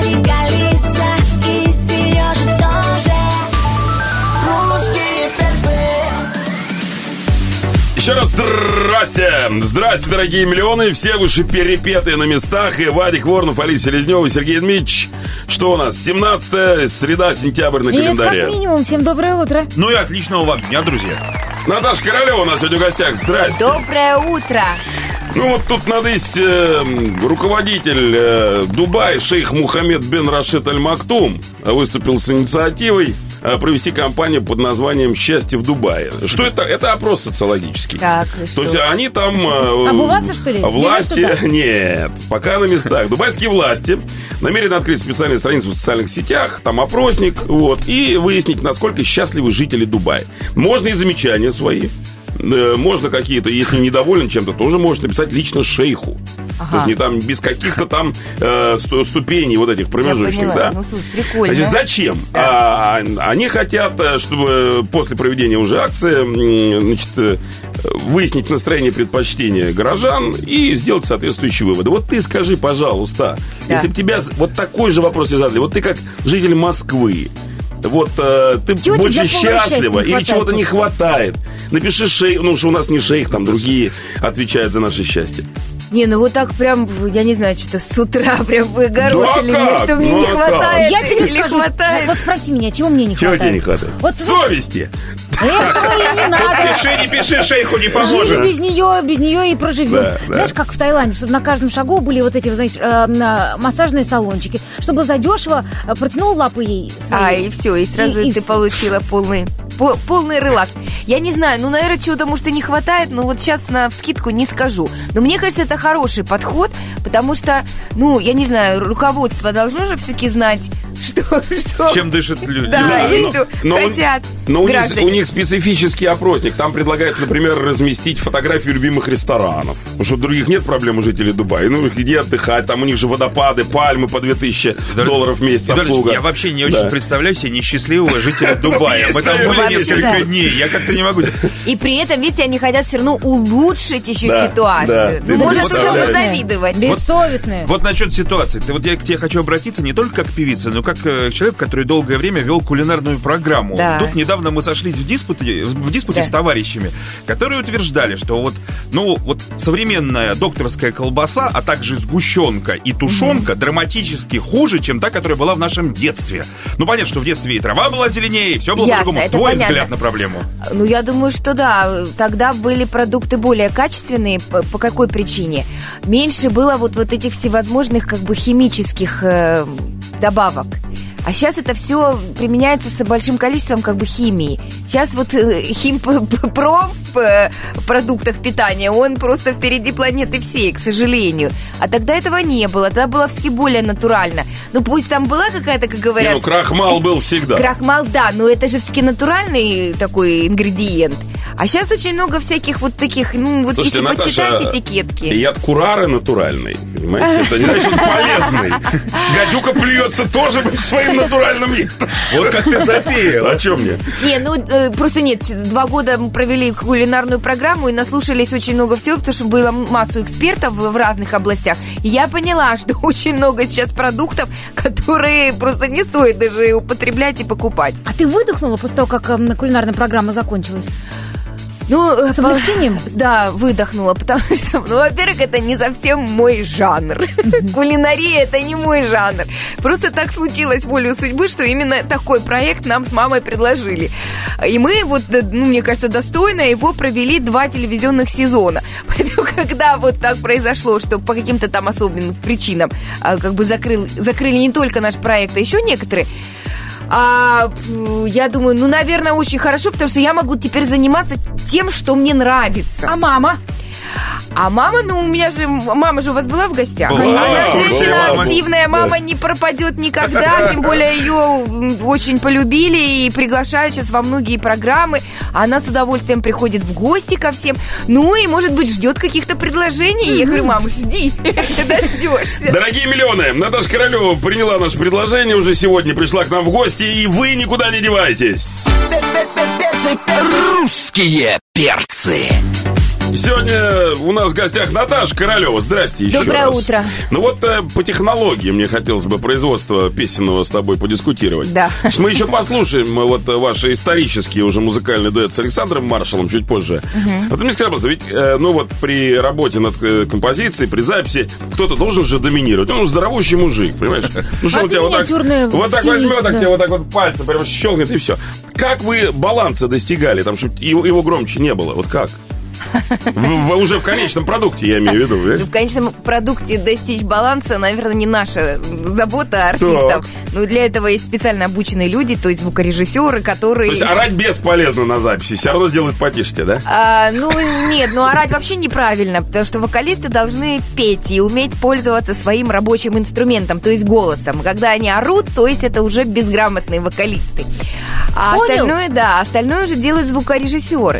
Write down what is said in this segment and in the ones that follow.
Владик, Алиса и Сережа тоже. Русские перцы. Еще раз здрасте! Здрасте, дорогие миллионы! Все выше перепетые на местах. И Вадик Воронов, Алиса Селезнева, Сергей Дмитриевич. Что у нас? 17 среда, сентябрь на календаре. Как минимум, всем доброе утро. Ну и отличного вам дня, друзья. Наташа Королева у нас сегодня в гостях. Здрасте. Доброе утро. Ну вот тут надысь руководитель Дубая, шейх Мухаммед бен Рашид Аль Мактум, выступил с инициативой провести кампанию под названием «Счастье в Дубае». Что это? Это опрос социологический. Так, То есть они там... Обуваться, что ли? Власти... Нет, пока на местах. Дубайские власти намерены открыть специальные страницы в социальных сетях, там опросник, вот, и выяснить, насколько счастливы жители Дубая. Можно и замечания свои. Можно какие-то, если недоволен чем-то, тоже можно написать лично шейху. Ага. То есть не там без каких-то там ступеней вот этих промежуточных, да? Ну, слушай, прикольно. Значит, зачем? Да. Они хотят, чтобы после проведения уже акции, значит, выяснить настроение, предпочтения горожан и сделать соответствующие выводы. Вот ты скажи, пожалуйста, да. Если бы тебя вот такой же вопрос задали, вот ты как житель Москвы, вот ты чего больше счастлива или чего-то не хватает? Напиши шейх, ну что у нас не шейх, там другие отвечают за наше счастье. Не, ну вот так прям, я не знаю, что-то с утра прям выгорошили Да мне, как? что мне Ну не а хватает. Я тебе или скажу, хватает. вот спроси меня, чего мне не Чего хватает? тебе не хватает? Вот, совести. этого и не надо. Не пиши, шейху не поможет. Жизнь без нее и проживем. Да, да. Знаешь, как в Таиланде, чтобы на каждом шагу были вот эти, знаете, массажные салончики, чтобы задешево протянул лапы ей свои. И все, и сразу И ты всё. получила полный релакс. Я не знаю, ну, наверное, чего-то, может, и не хватает, но вот сейчас навскидку не скажу. Но мне кажется, это хороший подход, потому что, ну, я не знаю, руководство должно же все-таки знать, что... Чем дышат люди. Да, и что но хотят у граждане. них специфический опросник. Там предлагается, например, разместить фотографии любимых ресторанов. Потому что других нет проблем у жителей Дубая. Ну, где отдыхать? Там у них же водопады, пальмы по $2000 в месяц обслуга. Я вообще не очень представляю себе несчастливого жителя Дубая. Мы там были несколько дней. Я как-то не могу... И при этом, видите, они хотят все равно улучшить еще ситуацию. да. Можно Вот только представляешь. позавидовать. Бессовестные. Вот насчет ситуации. Я к тебе хочу обратиться не только как певица, но как человек, который долгое время вел кулинарную программу. Да. Тут недавно мы сошлись в диспуте с товарищами, которые утверждали, что вот современная докторская колбаса, а также сгущенка и тушенка драматически хуже, чем та, которая была в нашем детстве. Ну, понятно, что в детстве и трава была зеленее, и все было Ясно, по-другому. это Твой понятно. взгляд на проблему? Ну, я думаю, что да. Тогда были продукты более качественные. По какой причине? Меньше было вот этих всевозможных как бы химических добавок. А сейчас это все применяется с большим количеством как бы химии. Сейчас вот химпром в продуктах питания, он просто впереди планеты всей, к сожалению. А тогда этого не было. Тогда было все-таки более натурально. Ну, пусть там была какая-то, как говорят... крахмал был всегда. Крахмал, да, но это же все-таки натуральный такой ингредиент. А сейчас очень много всяких вот таких, ну, вот Слушайте, если Наташа, почитать этикетки. яд курары натуральный, понимаете? Это не значит, он полезный. Гадюка плюется тоже своим натуральным ядом. Вот как ты запеял. О чем мне? Не, ну, просто нет, 2 года мы провели кулинарную программу и наслушались очень много всего, потому что было массу экспертов в разных областях. И я поняла, что очень много сейчас продуктов, которые просто не стоит даже употреблять и покупать. А ты выдохнула после того, как кулинарная программа закончилась? Ну, с облегчением? Да, выдохнула, потому что, ну, во-первых, это не совсем мой жанр. Кулинария – это не мой жанр. Просто так случилось волею судьбы, что именно такой проект нам с мамой предложили. И мы, вот, ну, мне кажется, достойно его провели 2 телевизионных сезона. Поэтому, когда вот так произошло, что по каким-то там особенным причинам как бы закрыли не только наш проект, а еще некоторые, я думаю, ну, наверное, очень хорошо, потому что я могу теперь заниматься тем, что мне нравится. А мама? А мама, ну, мама же у вас была в гостях? Была, Она женщина была. активная, мама не пропадет никогда, тем более ее очень полюбили и приглашают сейчас во многие программы. Она с удовольствием приходит в гости ко всем. Ну, и, может быть, ждет каких-то предложений. Я говорю, мама, жди, дождешься. Дорогие миллионы, Наташа Королева приняла наше предложение, уже сегодня пришла к нам в гости, и вы никуда не девайтесь. Русские перцы. Сегодня у нас в гостях Наташа Королева. Здрасте еще Доброе раз. утро. Ну вот по технологии мне хотелось бы производства песенного с тобой подискутировать. Да. Значит, мы еще послушаем вот ваши исторические уже музыкальный дуэт с Александром Маршалом чуть позже. Вот ты мне скажи, пожалуйста, ведь ну вот при работе над композицией, при записи кто-то должен же доминировать. Он здоровущий мужик, понимаешь? Ну что, А у тебя ты вот так стиль, возьмет, так да. тебе вот так вот пальцем прям щелкнет и все. Как вы баланса достигали, там, чтобы его громче не было? Вот как? Уже в конечном продукте, я имею в виду. В конечном продукте достичь баланса, наверное, не наша забота артистов. Так. Но для этого есть специально обученные люди, то есть звукорежиссеры, которые... То есть орать бесполезно на записи, все равно сделают потише, да? Нет, орать вообще неправильно, потому что вокалисты должны петь и уметь пользоваться своим рабочим инструментом, то есть голосом. Когда они орут, то есть это уже безграмотные вокалисты. А Понял. остальное уже делают звукорежиссеры.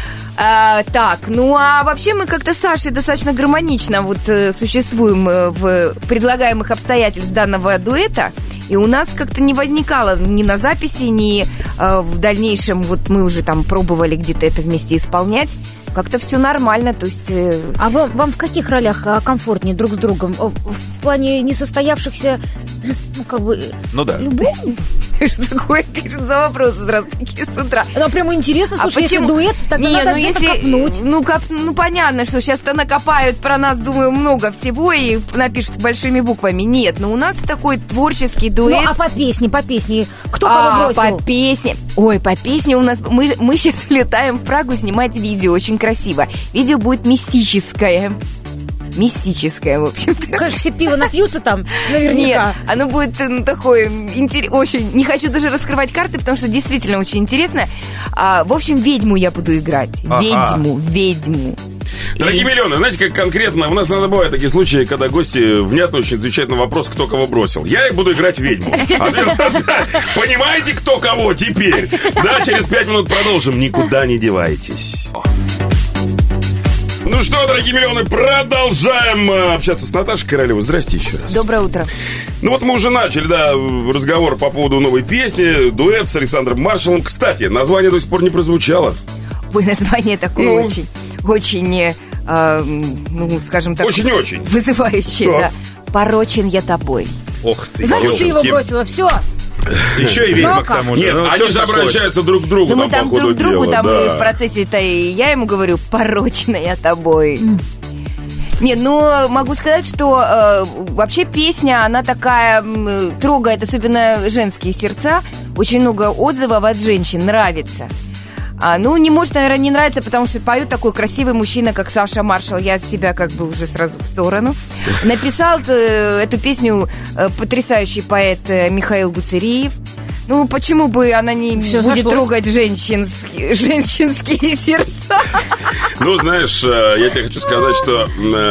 А вообще мы как-то с Сашей достаточно гармонично существуем в предлагаемых обстоятельств данного дуэта. И у нас как-то не возникало ни на записи, ни в дальнейшем, мы уже там пробовали где-то это вместе исполнять. Как-то все нормально, то есть... А вам в каких ролях комфортнее друг с другом? В плане несостоявшихся, Ну да. любовь? Что такое, конечно, за вопросы сразу такие с утра? Ну, прямо интересно, слушай, если почему? дуэт, тогда надо где-то копнуть. Понятно, что сейчас-то накопают про нас, думаю, много всего и напишут большими буквами. Нет, у нас такой творческий дуэт. Ну, а по песне? Кто кого бросил? По песне. Ой, по песне у нас... Мы сейчас летаем в Прагу снимать видео, очень красиво. Видео будет мистическое. Мистическое, в общем-то. Конечно, все пиво напьются там, наверняка. Нет, оно будет такое очень... Не хочу даже раскрывать карты, потому что действительно очень интересно. В общем, ведьму я буду играть. Ага. Ведьму. Дорогие миллионы, знаете, как конкретно, у нас иногда бывают такие случаи, когда гости внятно очень отвечают на вопрос, кто кого бросил. Я их буду играть ведьму. Понимаете, кто кого теперь? Да, через 5 минут продолжим. Никуда не девайтесь. Ну что, дорогие миллионы, продолжаем общаться с Наташей Королевой. Здрасте еще раз. Доброе утро. Ну вот мы уже начали, разговор по поводу новой песни, дуэт с Александром Маршалом. Кстати, название до сих пор не прозвучало. Ой, название такое очень, скажем так... Очень-очень. Вызывающее, Так. да. Порочен я тобой. Ох ты, Значит, ты его ёлки. бросила, все. Еще и ведьма Ну, к тому же. Нет, Ну, они всё же сошлось. обращаются друг к другу. Мы там по ходу друг другу, дела, там да. и в процессе-то и я ему говорю, порочена я тобой. Нет, могу сказать, что вообще песня, она такая трогает, особенно женские сердца. Очень много отзывов от женщин, нравится. Не может, наверное, не нравится, потому что поет такой красивый мужчина, как Саша Маршал. Я себя уже сразу в сторону. Написал эту песню потрясающий поэт Михаил Гуцериев. Почему бы она не Всё будет сошлось. трогать женщинские сердца? Ну, знаешь, я тебе хочу сказать, что...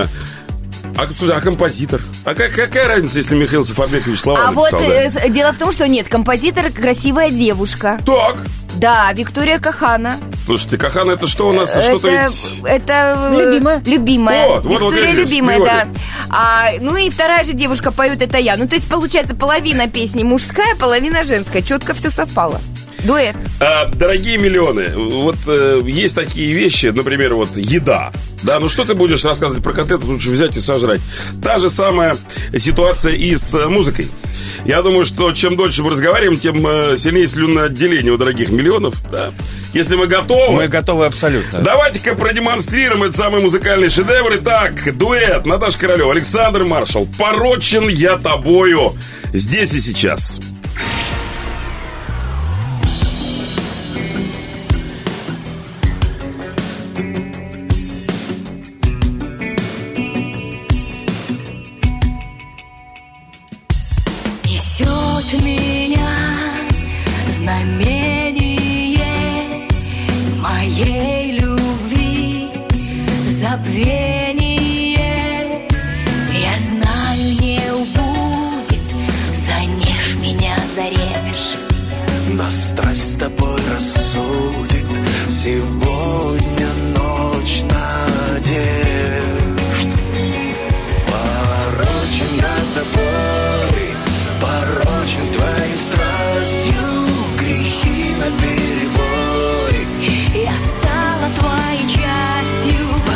А композитор? А какая разница, если Михаил Сафарбекович слова написал? Да? Дело в том, что нет, композитор красивая девушка. Так. Да, Виктория Кахана. Слушайте, Кахан, это что у нас? Что-то ведь... Это Любимая. Любимая. Вот Виктория я вижу, любимая, вспомнил. да. И вторая же девушка поет, это я. То есть, получается, половина песни мужская, половина женская. Четко все совпало. Дуэт. Дорогие миллионы, вот есть такие вещи, например, еда. Да, что ты будешь рассказывать про контент, лучше взять и сожрать. Та же самая ситуация и с музыкой. Я думаю, что чем дольше мы разговариваем, тем сильнее слюноотделение у дорогих миллионов. Да. Если мы готовы... Мы готовы абсолютно. Давайте-ка продемонстрируем этот самый музыкальный шедевр. Итак, дуэт Наташа Королева, Александр Маршал. «Порочен я тобою». Здесь и сейчас. Несет меня знамение моей любви, забвение. Я знаю, не убудет, занешь меня, зарежь. Но страсть с тобой рассудит сегодня ночь надежд. Порочен я тобой, порочен твоей страстью, грехи наперебой. Я стала твоей частью.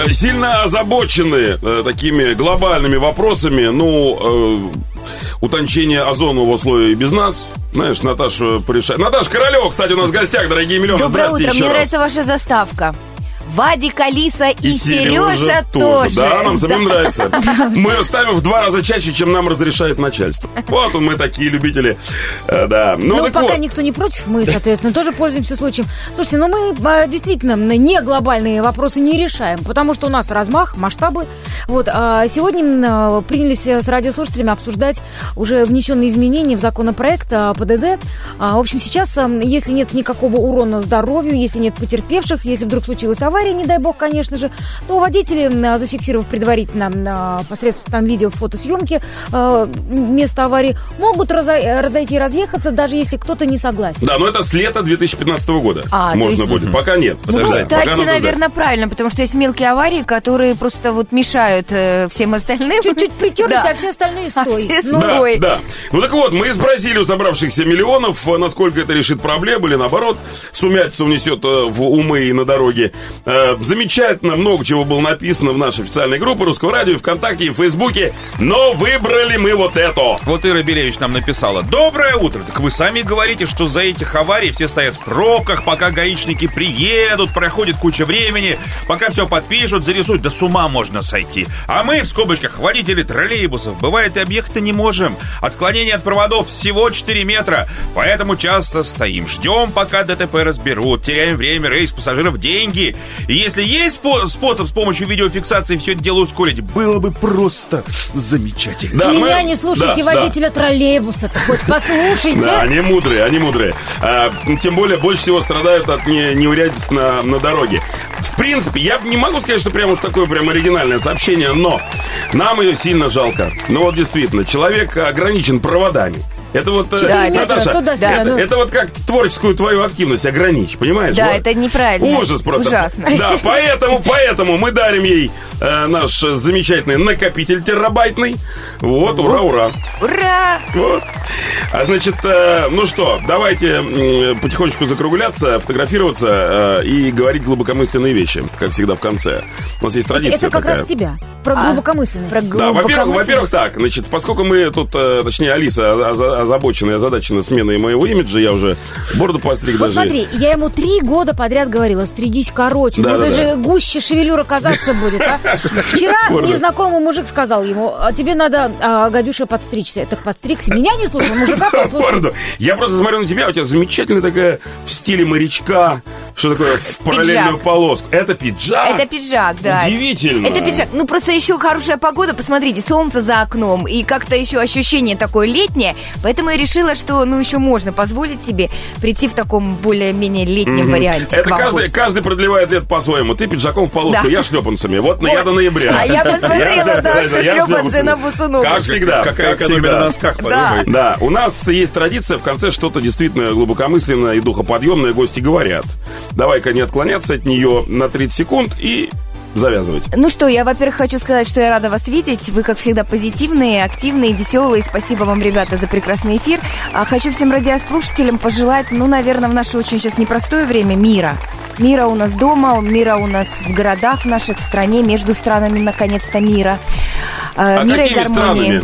сильно озабочены такими глобальными вопросами, утончение озонового слоя и без нас. Знаешь, Наташа порешает. Наташа Королева, кстати, у нас в гостях, дорогие миллионы. Доброе Здравствуйте утро, еще мне раз. нравится ваша заставка. Вадик, Алиса и Сережа тоже. Да, нам самим нравится. Мы ставим в 2 раза чаще, чем нам разрешает начальство. Вот мы такие любители. Да. Так пока вот. никто не против, мы, соответственно, тоже пользуемся случаем. Слушайте, мы действительно не глобальные вопросы не решаем, потому что у нас размах, масштабы. Вот, сегодня принялись с радиослушателями обсуждать уже внесенные изменения в законопроект ПДД. В общем, сейчас, если нет никакого урона здоровью, если нет потерпевших, если вдруг случилась авария, не дай бог, конечно же, то водители, зафиксировав предварительно посредством видео, фотосъемки места аварии, могут разойти и разъехаться, даже если кто-то не согласен. Да, но это с лета 2015 года можно будет. Пока нет. Кстати, наверное, правильно, потому что есть мелкие аварии, которые просто вот мешают всем остальным. Чуть-чуть притерлись, а все остальные стой. Все стой. Да. Так вот, мы спросили у собравшихся миллионов, насколько это решит проблему, или наоборот, сумятицу внесет в умы и на дороге. Замечательно, много чего было написано в нашей официальной группе Русского радио, ВКонтакте и в Фейсбуке, но выбрали мы вот это. Вот Ира Белевич нам написала: доброе утро. Так вы сами говорите, что за этих аварий все стоят в пробках, пока гаишники приедут, проходит куча времени, пока все подпишут, зарисуют. Да с ума можно сойти. А мы, в скобочках, водители троллейбусов, бывает, и объехать не можем. Отклонение от проводов всего 4 метра, поэтому часто стоим, ждем, пока ДТП разберут, теряем время, рейс пассажиров, деньги. И если есть способ с помощью видеофиксации все это дело ускорить, было бы просто замечательно. Да, Меня не слушайте, водителя троллейбуса-то хоть послушайте. Да, они мудрые. Тем более, больше всего страдают от неурядиц на дороге. В принципе, я не могу сказать, что прям уж такое прям оригинальное сообщение, но нам ее сильно жалко. Вот действительно, человек ограничен проводами. Это вот, Наташа, это вот как творческую твою активность ограничь, понимаешь? Да, вот. это неправильно. Ужас просто. Ужасно. Да, поэтому мы дарим ей наш замечательный накопитель терабайтный. Вот, ура. Ура! Вот. Значит, ну что, давайте потихонечку закругляться, фотографироваться и говорить глубокомысленные вещи, как всегда в конце. У нас есть традиция Это как такая. раз тебя, про глубокомысленность. Да, во-первых, так, значит, поскольку мы тут, точнее, Алиса озабочена и озадачена сменой моего имиджа, я уже бороду постриг вот даже. Смотри, я ему 3 года подряд говорила: стригись короче, даже гуще шевелюра казаться будет, а? Вчера незнакомый мужик сказал ему: тебе надо, гадюша, подстричься. Так подстригся. Меня не слушал, мужика послушал. Я просто смотрю на тебя, у тебя замечательная такая в стиле морячка, что такое, в параллельную полоску. Это пиджак? Это пиджак, да. Удивительно. Это пиджак. Ну, просто еще хорошая погода, посмотрите, солнце за окном, и как-то еще ощущение такое летнее, поэтому я решила, что, еще можно позволить себе прийти в таком более-менее летнем варианте. Это каждый продлевает лет по-своему. Ты пиджаком в полоску, я шлепанцами. Вот я до ноября. А я посмотрела, да, что шлепанцы на босу ногу. Как всегда. Какая экономия на носках, подумай. Да, у нас есть традиция в конце что-то действительно глубокомысленное и духоподъемное гости говорят. Давай-ка не отклоняться от нее на 30 секунд и завязывать. Ну что, я, во-первых, хочу сказать, что я рада вас видеть. Вы, как всегда, позитивные, активные, веселые. Спасибо вам, ребята, за прекрасный эфир. Хочу всем радиослушателям пожелать, наверное, в наше очень сейчас непростое время мира. Мира у нас дома, мира у нас в городах в наших, в стране, между странами, наконец-то, мира. Мира и гармонии. Странами?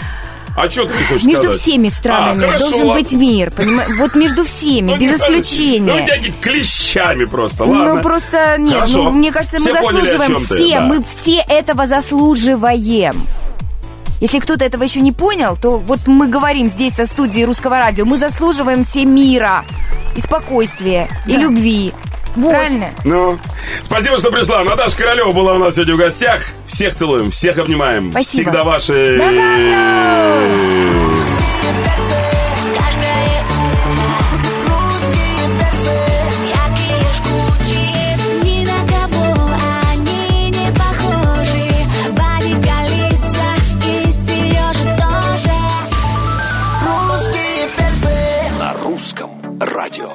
А что ты хочешь между сказать? всеми странами должен быть мир, понимаешь? Вот между всеми, без исключения. Ну, тебя клещами просто, ладно. Ну, просто нет, Хорошо. мне кажется, мы все заслуживаем поняли, мы все этого заслуживаем. Если кто-то этого еще не понял, то вот мы говорим здесь со студии Русского радио, мы заслуживаем все мира и спокойствия, и любви. Вот. Правильно? Ну, спасибо, что пришла. Наташа Королева была у нас сегодня в гостях. Всех целуем, всех обнимаем. Спасибо. Всегда ваши... До завтра!